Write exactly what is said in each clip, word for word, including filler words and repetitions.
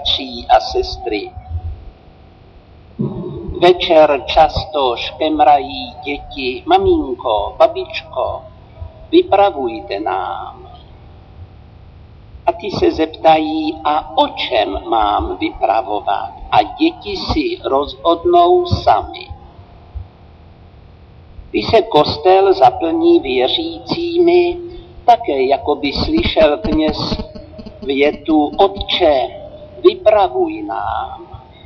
bratří a sestry. Večer často škemrají děti: maminko, babičko, vypravujte nám. A ty se zeptají: a o čem mám vypravovat? A děti si rozhodnou sami. Když se kostel zaplní věřícími, také jako by slyšel kněz větu: Otče, vypravuj nám.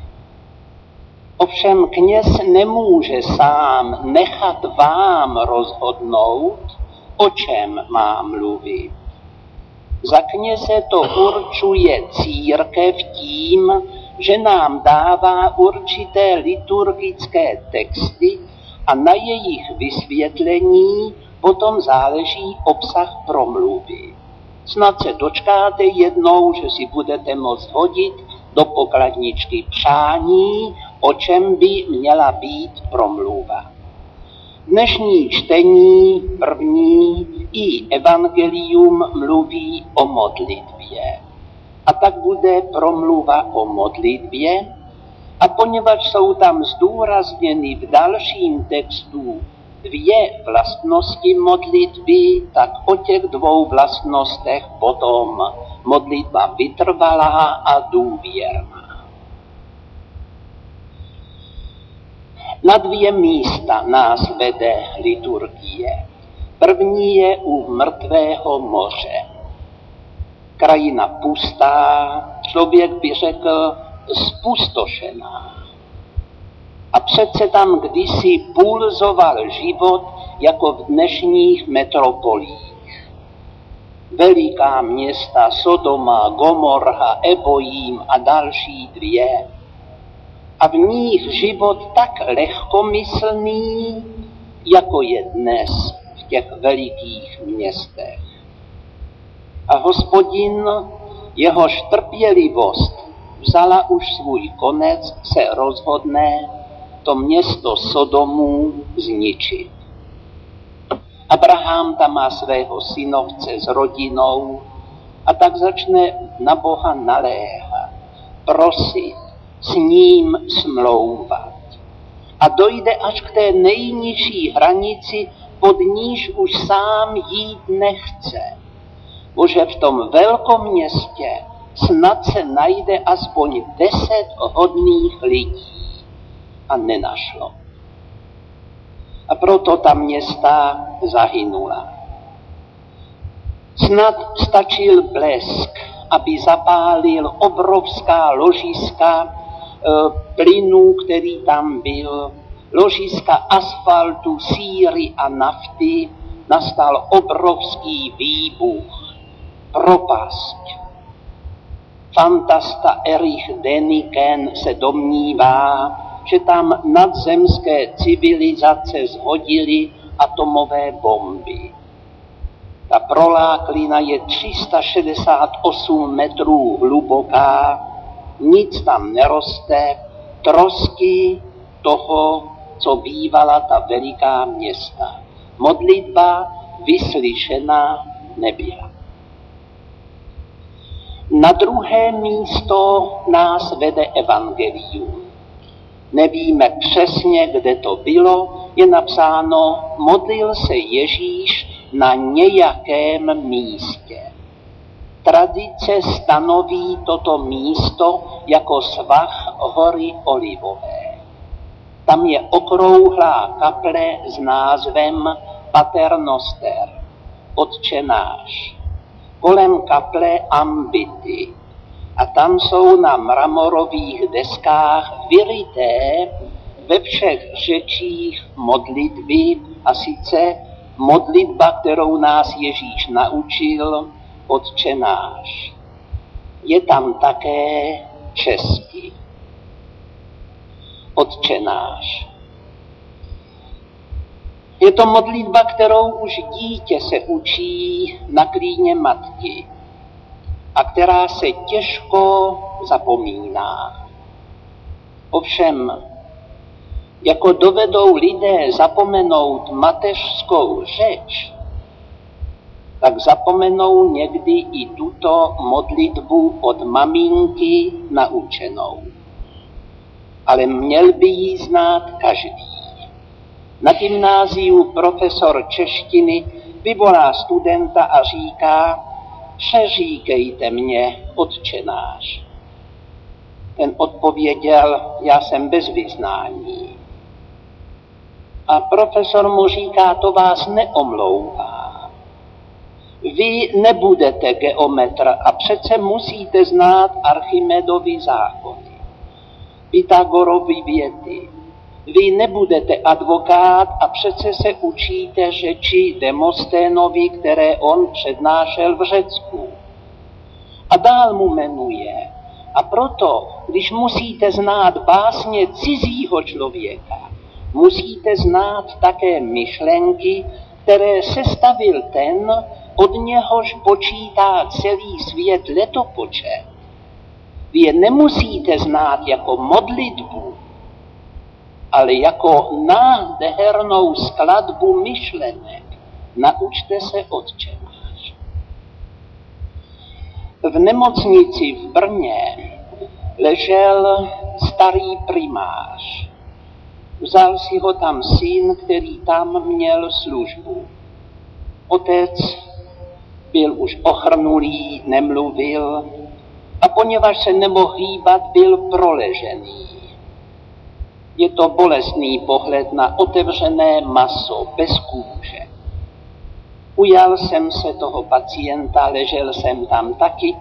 Ovšem kněz nemůže sám nechat vám rozhodnout, o čem má mluvit. Za kněze to určuje církev tím, že nám dává určité liturgické texty a na jejich vysvětlení potom záleží obsah promluvy. Snad se dočkáte jednou, že si budete moct hodit do pokladničky přání, o čem by měla být promluva. Dnešní čtení první i evangelium mluví o modlitbě. A tak bude promluva o modlitbě, a poněvadž jsou tam zdůrazněny v dalším textu dvě vlastnosti modlitby, tak o těch dvou vlastnostech potom modlitba vytrvalá a důvěrná. Na dvě místa nás vede liturgie. První je u mrtvého moře. Krajina pustá, člověk by řekl spustošená. A přece tam kdysi pulzoval život jako v dnešních metropolích. Veliká města Sodoma, Gomorra, Ebojím a další dvě. A v nich život tak lehkomyslný, jako je dnes v těch velikých městech. A Hospodin, jehož trpělivost vzala už svůj konec, se rozhodne to město Sodomu zničit. Abraham tam má svého synovce s rodinou a tak začne na Boha naléhat, prosit, s ním smlouvat. A dojde až k té nejnižší hranici, pod níž už sám jít nechce. Bože, v tom velkoměstě snad se najde aspoň deset hodných lidí. A nenašlo. A proto ta města zahynula. Snad stačil blesk, aby zapálil obrovská ložiska e, plynu, který tam byl, ložiska asfaltu, síry a nafty, nastal obrovský výbuch, propast. Fantasta Erich Däniken se domnívá, že tam nadzemské civilizace zhodily atomové bomby. Ta proláklina je tři sta šedesát osm metrů hluboká, nic tam neroste, trosky toho, co bývala ta veliká města. Modlitba vyslyšena nebyla. Na druhé místo nás vede evangelium. Nevíme přesně, kde to bylo, je napsáno, modlil se Ježíš na nějakém místě. Tradice stanoví toto místo jako svah hory Olivové. Tam je okrouhlá kaple s názvem Pater Noster, Otče náš. Kolem kaple ambity. A tam jsou na mramorových deskách vyryté ve všech řečích modlitby, a sice modlitba, kterou nás Ježíš naučil, Otče náš. Je tam také česky. Otče náš. Je to modlitba, kterou už dítě se učí na klíně matky a která se těžko zapomíná. Ovšem, jako dovedou lidé zapomenout mateřskou řeč, tak zapomenou někdy i tuto modlitbu od maminky naučenou. Ale měl by ji znát každý. Na gymnáziu profesor češtiny vyvolá studenta a říká: přeříkejte mě, Otče náš. Ten odpověděl: já jsem bez vyznání. A profesor mu říká: to vás neomlouvá. Vy nebudete geometr a přece musíte znát Archimedovy zákony, Pythagorovy věty. Vy nebudete advokát a přece se učíte řeči Demosténovi, které on přednášel v Řecku. A dál mu jmenuje: a proto, když musíte znát básně cizího člověka, musíte znát také myšlenky, které sestavil ten, od něhož počítá celý svět letopočet. Vy je nemusíte znát jako modlitbu, ale jako nádhernou skladbu myšlenek. Naučte se, Otče náš. V nemocnici v Brně ležel starý primář. Vzal si ho tam syn, který tam měl službu. Otec byl už ochrnulý, nemluvil a poněvadž se nemohl hýbat, byl proležený. Je to bolestný pohled na otevřené maso bez kůže. Ujal jsem se toho pacienta, ležel jsem tam taky.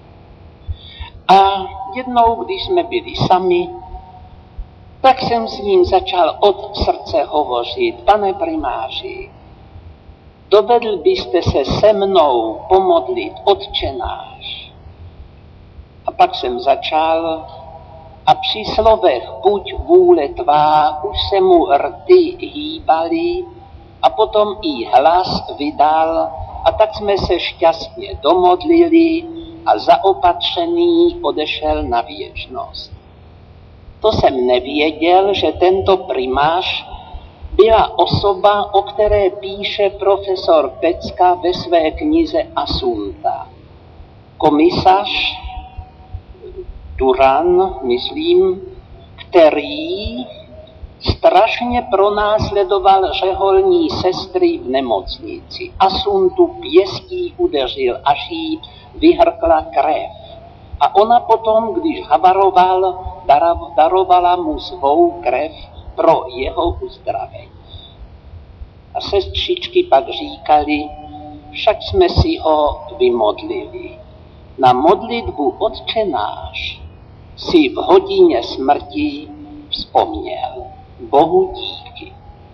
A jednou, když jsme byli sami, tak jsem s ním začal od srdce hovořit: pane primáři, dovedl byste se se mnou pomodlit Otče náš? A pak jsem začal a při slovech buď vůle tvá už se mu rty hýbaly a potom i hlas vydal a tak jsme se šťastně domodlili a zaopatřený odešel na věčnost. To jsem nevěděl, že tento primář byla osoba, o které píše profesor Pecka ve své knize Asunta. Komisař Duran, myslím, který strašně pronásledoval řeholní sestry v nemocnici. Asuntu pěstí udeřil, až jí vyhrkla krev. A ona potom, když havaroval, darovala mu svou krev pro jeho uzdravení. A sestřičky pak říkali: však jsme si ho vymodlili. Na modlitbu Otče náš si v hodině smrti vzpomněl. Bohu díky.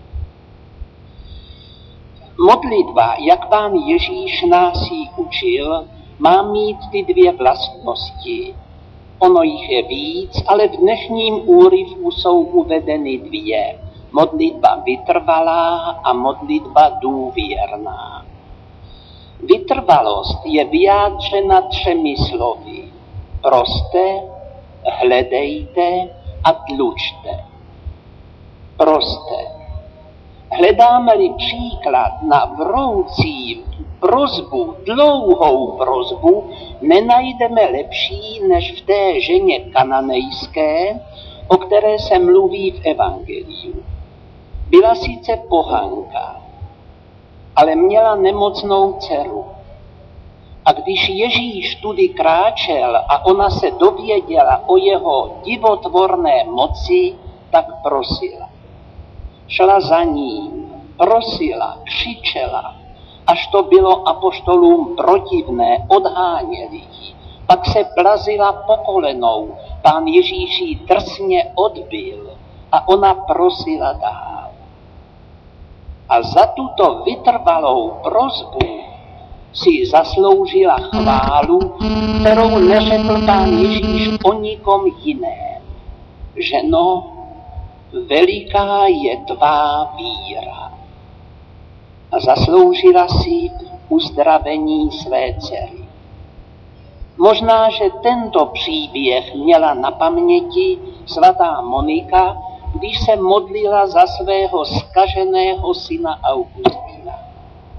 Modlitba, jak Pán Ježíš nás ji učil, má mít ty dvě vlastnosti. Ono jich je víc, ale v dnešním úryvku jsou uvedeny dvě. Modlitba vytrvalá a modlitba důvěrná. Vytrvalost je vyjádřena třemi slovy. Proste, hledejte a tlučte. Proste. Hledáme-li příklad na vroucí prosbu, dlouhou prosbu, nenajdeme lepší než v té ženě kananejské, o které se mluví v evangeliu. Byla sice pohanka, ale měla nemocnou dceru. A když Ježíš tudy kráčel a ona se dověděla o jeho divotvorné moci, tak prosila. Šla za ním, prosila, křičela, až to bylo apoštolům protivné, odháněli ji. Pak se plazila po kolenou, Pán Ježíš ji drsně odbil a ona prosila dál. A za tuto vytrvalou prosbu si zasloužila chválu, kterou neřekl Pán Ježíš o nikom jiném. Ženo, veliká je tvá víra. A zasloužila si uzdravení své dcery. Možná, že tento příběh měla na paměti svatá Monika, když se modlila za svého zkaženého syna Augustina.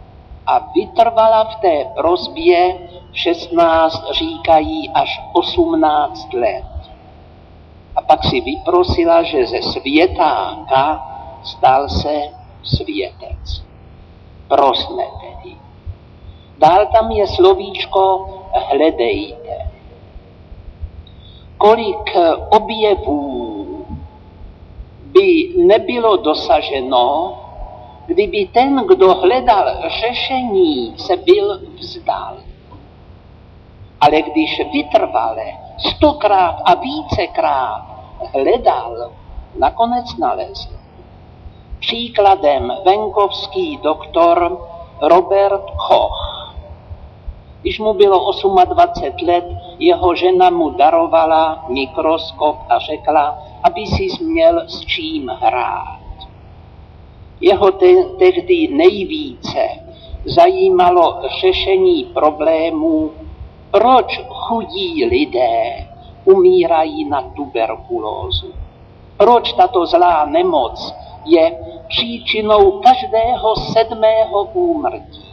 a vytrvala v té prosbě šestnáct, říkají až osmnáct let. A pak si vyprosila, že ze světáka stal se světec. Prosme tedy. Dál tam je slovíčko hledejte. Kolik objevů by nebylo dosaženo, kdyby ten, kdo hledal řešení, se byl vzdal. Ale když vytrvale, stokrát a vícekrát hledal, nakonec nalezl. Příkladem venkovský doktor Robert Koch. Když mu bylo dvacet osm let, jeho žena mu darovala mikroskop a řekla, aby si směl s čím hrát. Jeho te- tehdy nejvíce zajímalo řešení problémů, proč chudí lidé umírají na tuberkulózu. Proč tato zlá nemoc je příčinou každého sedmého úmrtí.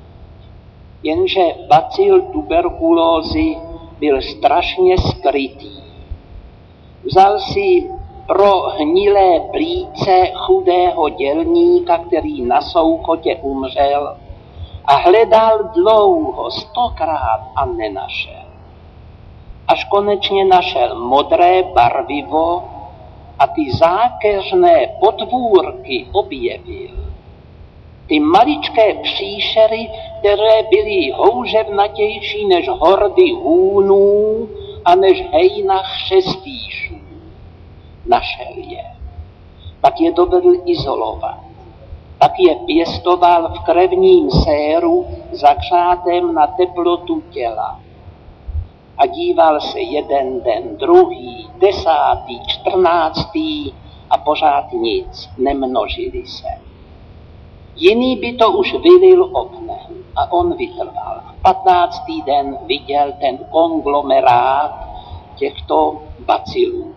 Jenže bacil tuberkulózy byl strašně skrytý. Vzal si pro hnilé plíce chudého dělníka, který na Souchotě umřel, a hledal dlouho, stokrát a nenašel. Až konečně našel modré barvivo a ty zákeřné potvůrky objevil. Ty maličké příšery, které byly houževnatější než hordy hůnů a než hejna chřestýšů. Našel je. Pak je dovedl izolovat. Pak je pěstoval v krevním séru zahřátém na teplotu těla. A díval se jeden den, druhý, desátý, čtrnáctý a pořád nic, nemnožili se. Jiný by to už vylil oknem a on vytrval. V patnáctý den viděl ten konglomerát těchto bacilů.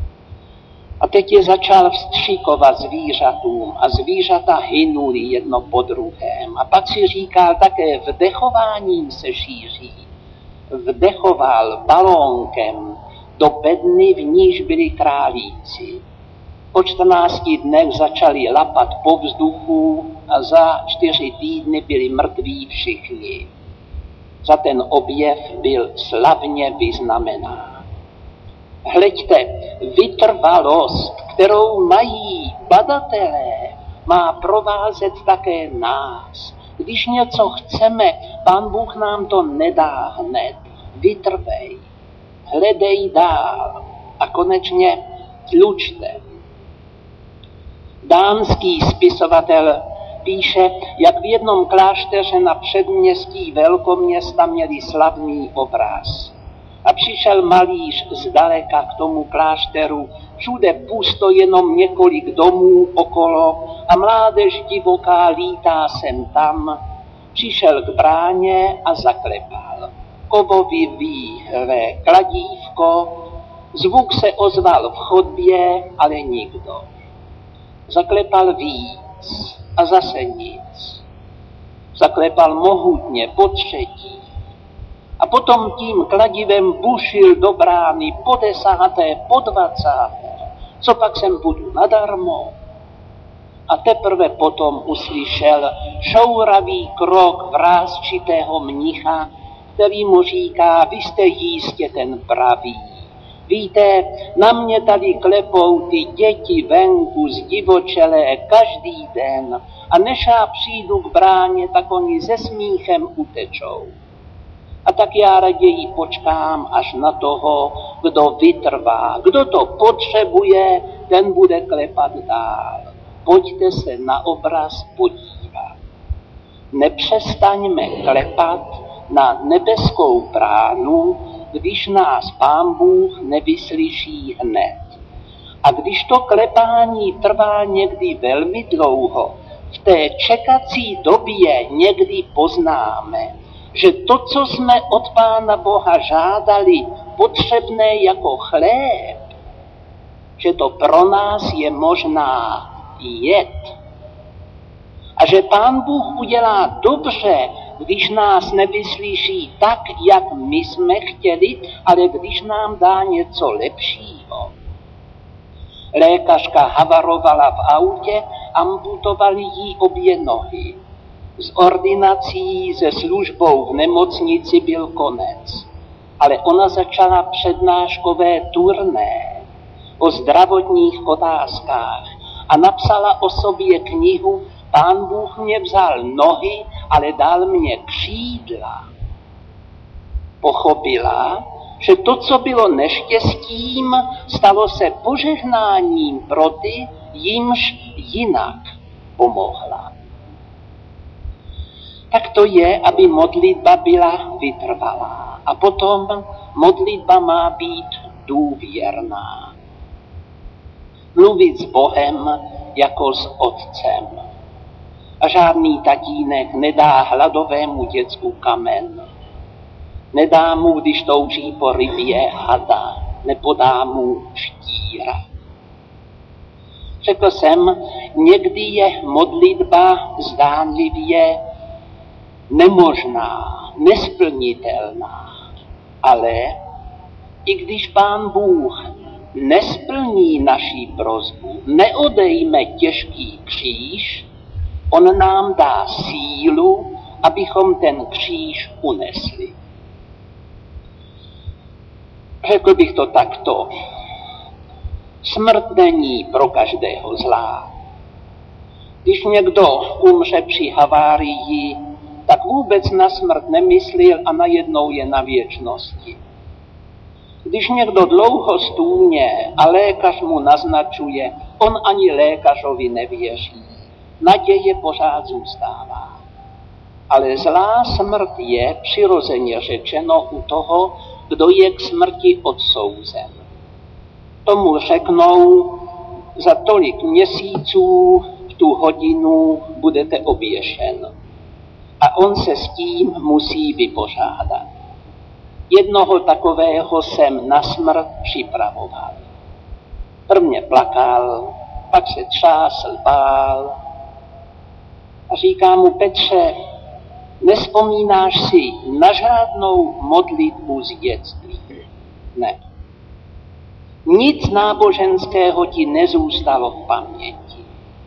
A teď je začal vstřikovat zvířatům a zvířata hynuli jedno po druhém. A pak si říkal, také vdechováním se šíří. Vdechoval balónkem do bedny, v níž byli králíci. Po čtrnácti dnech začali lapat po vzduchu a za čtyři týdny byli mrtví všichni. Za ten objev byl slavně vyznamenán. Hleďte, vytrvalost, kterou mají badatelé, má provázet také nás. Když něco chceme, Pán Bůh nám to nedá hned. Vytrvej, hledej dál a konečně tlučte. Dánský spisovatel píše, jak v jednom klášteře na předměstí velkoměsta měli slavný obraz. A přišel malíř zdaleka k tomu klášteru, všude pusto, jenom několik domů okolo a mládež divoká lítá sem tam. Přišel k bráně a zaklepal. Kovový výhvé kladívko, zvuk se ozval v chodbě, ale nikdo. Zaklepal víc a zase nic. Zaklepal mohutně po třetí. A potom tím kladivem bušil do brány po desáté, po dvacáté. Co pak sem budu nadarmo? A teprve potom uslyšel šouravý krok vrásčitého mnicha, který mu říká, vy jste jistě ten pravý. Víte, na mě tady klepou ty děti venku zdivočelé každý den a než já přijdu k bráně, tak oni se smíchem utečou. A tak já raději počkám až na toho, kdo vytrvá. Kdo to potřebuje, ten bude klepat dál. Pojďte se na obraz podívat. Nepřestaňme klepat na nebeskou bránu, když nás Pán Bůh nevyslyší hned. A když to klepání trvá někdy velmi dlouho, v té čekací době někdy poznáme, že to, co jsme od Pána Boha žádali, potřebné jako chléb, že to pro nás je možná jed. A že Pán Bůh udělá dobře, když nás nevyslyší tak, jak my jsme chtěli, ale když nám dá něco lepšího. Lékařka havarovala v autě, amputovali jí obě nohy. S ordinací, se službou v nemocnici byl konec. Ale ona začala přednáškové turné o zdravotních otázkách a napsala o sobě knihu Pán Bůh mě vzal nohy, ale dal mě křídla. Pochopila, že to, co bylo neštěstím, stalo se požehnáním pro ty, jimž jinak pomohla. Tak to je, aby modlitba byla vytrvalá. A potom modlitba má být důvěrná. Mluvit s Bohem jako s otcem. A žádný tatínek nedá hladovému děcku kamen. Nedá mu, když touží po rybě, hada. Nepodá mu štíra. Řekl jsem, někdy je modlitba zdánlivě nemožná, nesplnitelná. Ale i když Pán Bůh nesplní naší prosbu, neodejme těžký kříž, on nám dá sílu, abychom ten kříž unesli. Řekl bych to takto. Smrt není pro každého zlá. Když někdo umře při havárii, tak vůbec na smrt nemyslel a najednou je na věčnosti. Když někdo dlouho stůně a lékař mu naznačuje, on ani lékařovi nevěří. Naděje pořád zůstává. Ale zlá smrt je přirozeně řečeno u toho, kdo je k smrti odsouzen. Tomu řeknou, za tolik měsíců v tu hodinu budete oběšen. A on se s tím musí vypořádat. Jednoho takového jsem na smrt připravoval. Prvně plakal, pak se třásl, bál a říká mu: Petře, nespomínáš si na žádnou modlitbu z dětství? Ne. Nic náboženského ti nezůstalo v paměti.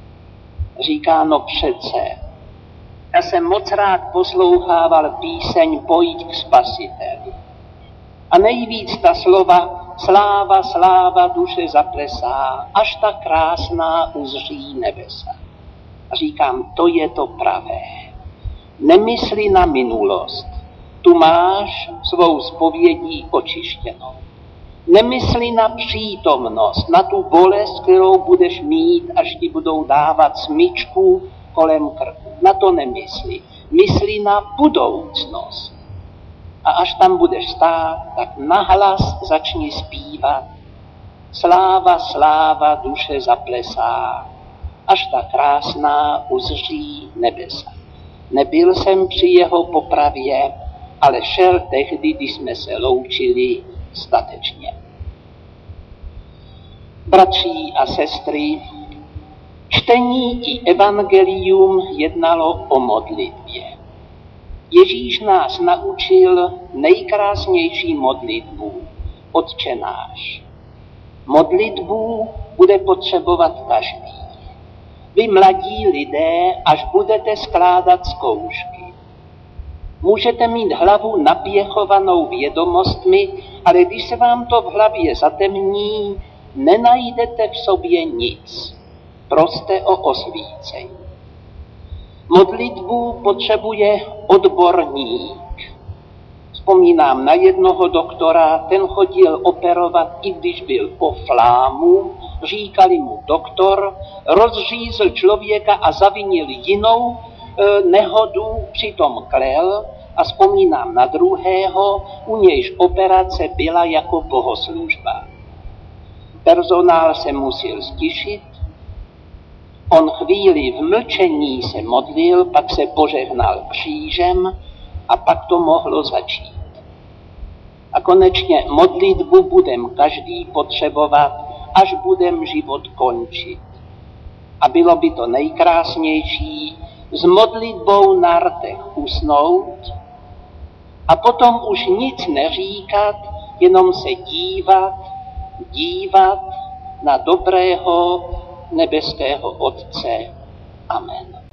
Říká: no přece, já jsem moc rád poslouchával píseň Pojď k Spasiteli. A nejvíc ta slova sláva, sláva, duše zaplesá, až ta krásná uzří nebesa. A říkám, to je to pravé. Nemysli na minulost. Tu máš svou zpovědí očištěnou. Nemysli na přítomnost, na tu bolest, kterou budeš mít, až ti budou dávat smyčku kolem krku. Na to nemysli. Mysli na budoucnost. A až tam budeš stát, tak nahlas začni zpívat. Sláva, sláva, duše zaplesá, až ta krásná uzří nebesa. Nebyl jsem při jeho popravě, ale šel tehdy, když jsme se loučili statečně. Bratří a sestry, čtení i evangelium jednalo o modlitbě. Ježíš nás naučil nejkrásnější modlitbu, Otče náš. Modlitbu bude potřebovat každý. Vy mladí lidé, až budete skládat zkoušky. Můžete mít hlavu napěchovanou vědomostmi, ale když se vám to v hlavě zatemní, nenajdete v sobě nic. Proste o osvícení. Modlitbu potřebuje odborník. Vzpomínám na jednoho doktora, ten chodil operovat, i když byl po flámu, říkali mu doktor, rozřízl člověka a zavinil jinou e, nehodu, přitom klel. A vzpomínám na druhého, u nějž operace byla jako bohoslužba. Personál se musel stišit, on chvíli v mlčení se modlil, pak se požehnal křížem a pak to mohlo začít. A konečně modlitbu budem každý potřebovat, až budem život končit. A bylo by to nejkrásnější, s modlitbou na rtech usnout a potom už nic neříkat, jenom se dívat, dívat na dobrého nebeského Otce. Amen.